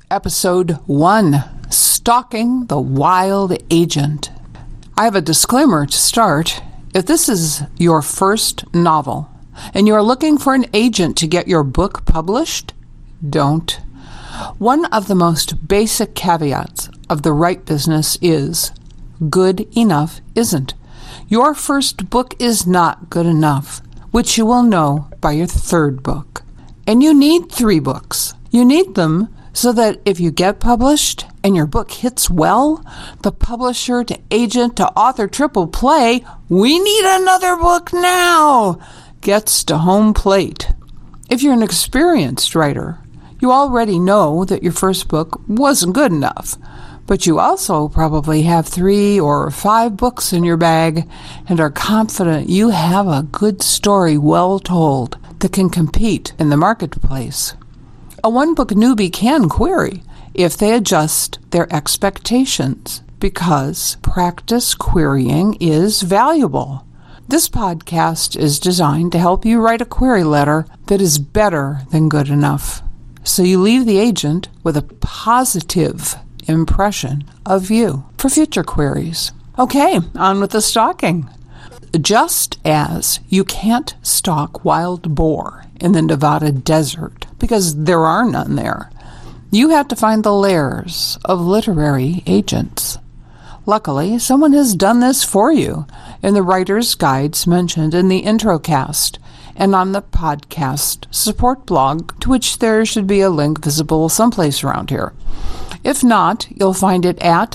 Episode 1, Stalking the Wild Agent. I have a disclaimer to start. If this is your first novel and you are looking for an agent to get your book published, don't. One of the most basic caveats of the right business is good enough isn't. Your first book is not good enough, which you will know by your third book. And you need 3 books. You need them so that if you get published and your book hits well, the publisher to agent to author triple play, we need another book now, gets to home plate. If you're an experienced writer, you already know that your first book wasn't good enough, but you also probably have 3 or 5 books in your bag and are confident you have a good story well told that can compete in the marketplace. A one-book newbie can query if they adjust their expectations, because practice querying is valuable. This podcast is designed to help you write a query letter that is better than good enough, so you leave the agent with a positive impression of you for future queries. Okay, on with the stalking. Just as you can't stalk wild boar in the Nevada desert because there are none there, you have to find the lairs of literary agents. Luckily, someone has done this for you in the writer's guides mentioned in the introcast and on the podcast support blog, to which there should be a link visible someplace around here. If not, you'll find it at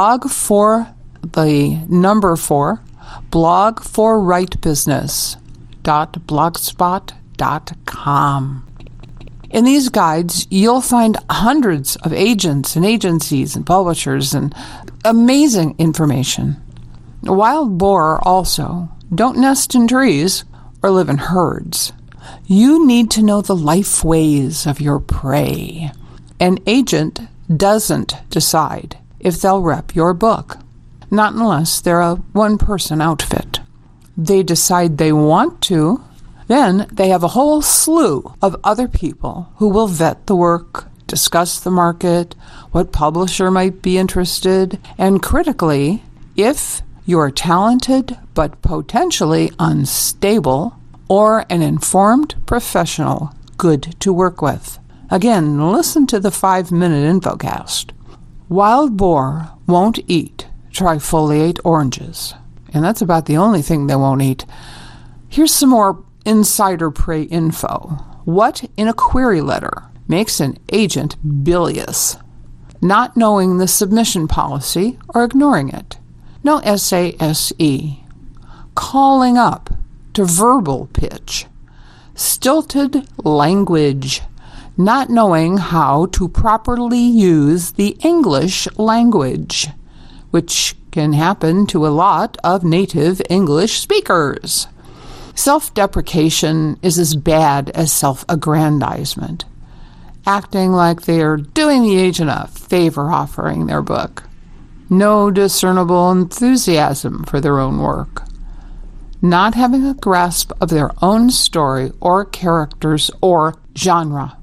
blog4writebusiness.blogspot.com. In these guides, you'll find hundreds of agents and agencies and publishers and amazing information. Wild boar also don't nest in trees or live in herds. You need to know the life ways of your prey. An agent doesn't decide if they'll rep your book, not unless they're a one-person outfit. They decide they want to, then they have a whole slew of other people who will vet the work, discuss the market, what publisher might be interested, and critically, if you're talented but potentially unstable or an informed professional good to work with. Again, listen to the 5-minute infocast. Wild boar won't eat trifoliate oranges, and that's about the only thing they won't eat. Here's some more insider prey info. What in a query letter makes an agent bilious? Not knowing the submission policy or ignoring it. No SASE. Calling up to verbal pitch. Stilted language. Not knowing how to properly use the English language, which can happen to a lot of native English speakers. Self-deprecation is as bad as self-aggrandizement, acting like they are doing the agent a favor offering their book. No discernible enthusiasm for their own work. Not having a grasp of their own story or characters or genre.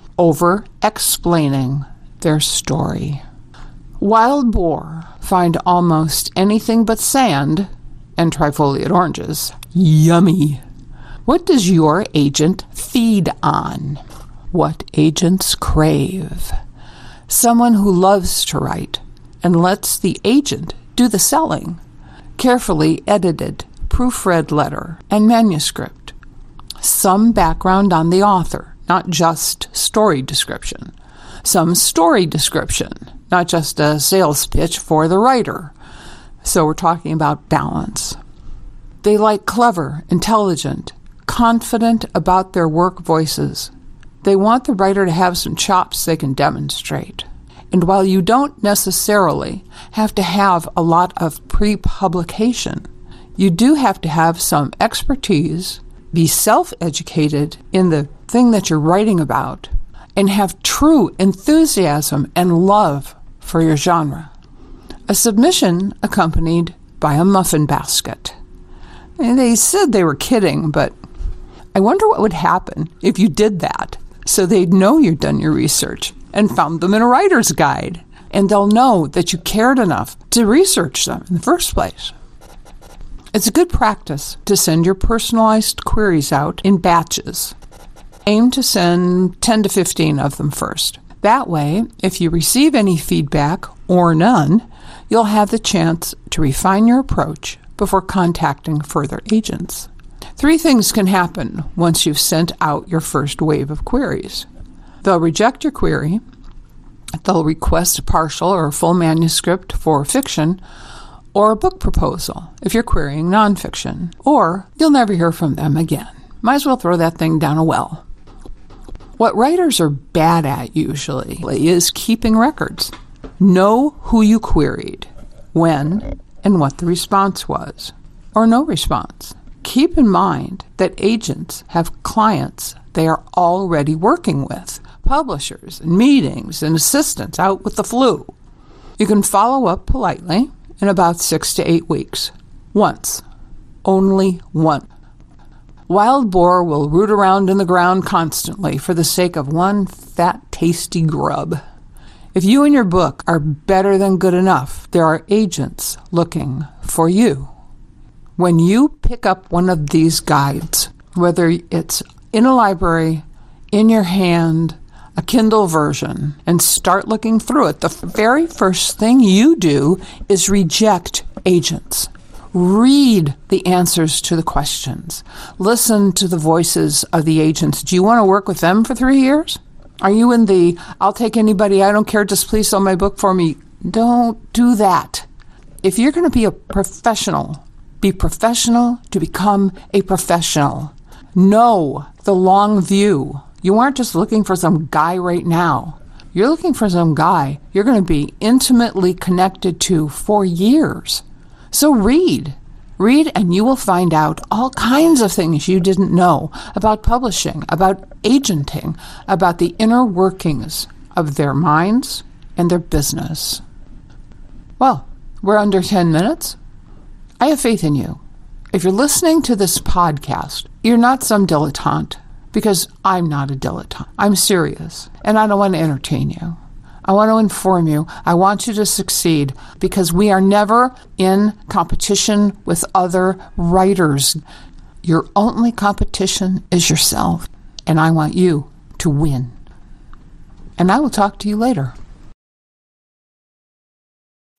Over-explaining their story. Wild boar find almost anything but sand and trifoliate oranges yummy. What does your agent feed on? What agents crave? Someone who loves to write and lets the agent do the selling. Carefully edited, proofread letter and manuscript. Some background on the author, not just story description. Some story description, not just a sales pitch for the writer. So we're talking about balance. They like clever, intelligent, confident about their work voices. They want the writer to have some chops they can demonstrate. And while you don't necessarily have to have a lot of pre-publication, you do have to have some expertise, be self-educated in the thing that you're writing about, and have true enthusiasm and love for your genre. A submission accompanied by a muffin basket. And they said they were kidding, but I wonder what would happen if you did that, so they'd know you'd done your research. and found them in a writer's guide. And they'll know that you cared enough to research them in the first place. It's a good practice to send your personalized queries out in batches. Aim to send 10 to 15 of them first. That way, if you receive any feedback or none, you'll have the chance to refine your approach before contacting further agents. 3 things can happen once you've sent out your first wave of queries. They'll reject your query, they'll request a partial or a full manuscript for fiction, or a book proposal if you're querying nonfiction, or you'll never hear from them again. Might as well throw that thing down a well. What writers are bad at usually is keeping records. Know who you queried, when, and what the response was, or no response. Keep in mind that agents have clients they are already working with, publishers and meetings and assistants out with the flu. You can follow up politely in about 6 to 8 weeks. Once. Only once. Wild boar will root around in the ground constantly for the sake of one fat, tasty grub. If you and your book are better than good enough, there are agents looking for you. When you pick up one of these guides, whether it's in a library, in your hand, a Kindle version, and start looking through it, the very first thing you do is reject agents. Read the answers to the questions. Listen to the voices of the agents. Do you want to work with them for 3 years? Are you in the, I'll take anybody, I don't care, just please sell my book for me? Don't do that. If you're going to be a professional, be professional to become a professional. Know the long view. You aren't just looking for some guy right now. You're looking for some guy you're going to be intimately connected to for years. So read, and you will find out all kinds of things you didn't know about publishing, about agenting, about the inner workings of their minds and their business. Well, we're under 10 minutes. I have faith in you. If you're listening to this podcast, you're not some dilettante, because I'm not a dilettante. I'm serious, and I don't want to entertain you. I want to inform you. I want you to succeed, because we are never in competition with other writers. Your only competition is yourself, and I want you to win. And I will talk to you later.